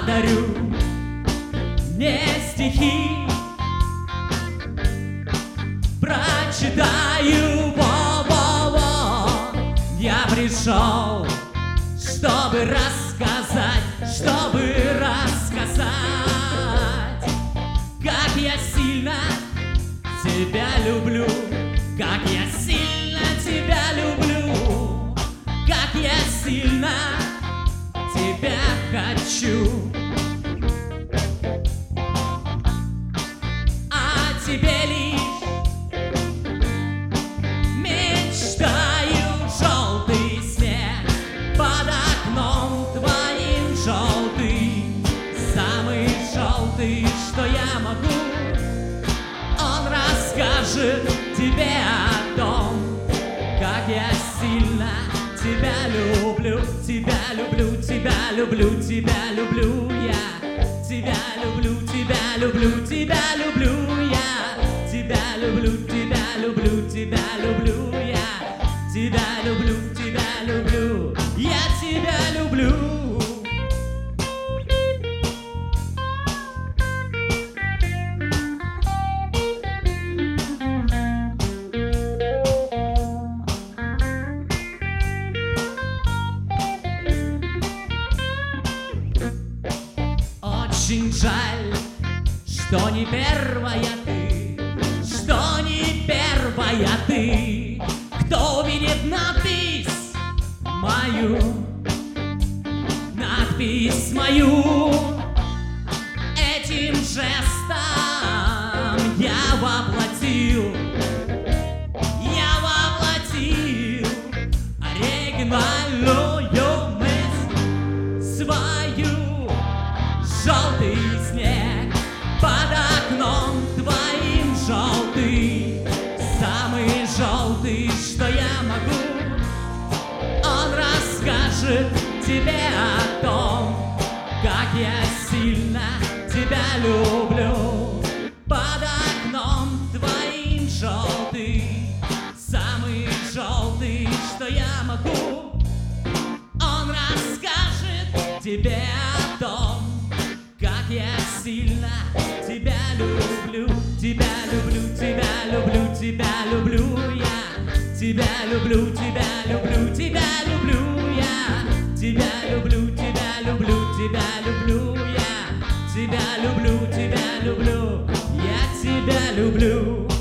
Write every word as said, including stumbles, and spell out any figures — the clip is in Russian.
подарю не стихи, прочитаю, во-во-во. Я пришел, чтобы рассказать, чтобы рассказать, как я сильно тебя люблю, как я сильно тебя люблю, как я сильно тебя хочу. А тебе лишь мечтаю, желтый снег под окном твоим желтый, самый желтый, что я могу. Он расскажет тебе о том, как я сильно тебя люблю, тебя люблю, тебя люблю, тебя люблю я, тебя люблю, тебя люблю, тебя люблю я, тебя люблю, тебя люблю, тебя люблю я, тебя люблю, тебя люблю, я тебя люблю. Очень жаль, что не первая ты, что не первая ты, кто увидит надпись мою, надпись мою. Этим жестом я воплотил, я воплотил оригинальную мысль свою. Желтый снег под окном твоим желтый, самый желтый, что я могу. Он расскажет тебе о том, как я сильно тебя люблю. Под окном твоим желтый, самый желтый, что я могу. Он расскажет тебе о том, как я сильно тебя люблю, тебя люблю, тебя люблю, тебя люблю я, тебя люблю, тебя люблю, тебя люблю я, тебя люблю, тебя люблю, тебя люблю я, тебя люблю, тебя люблю, я тебя люблю.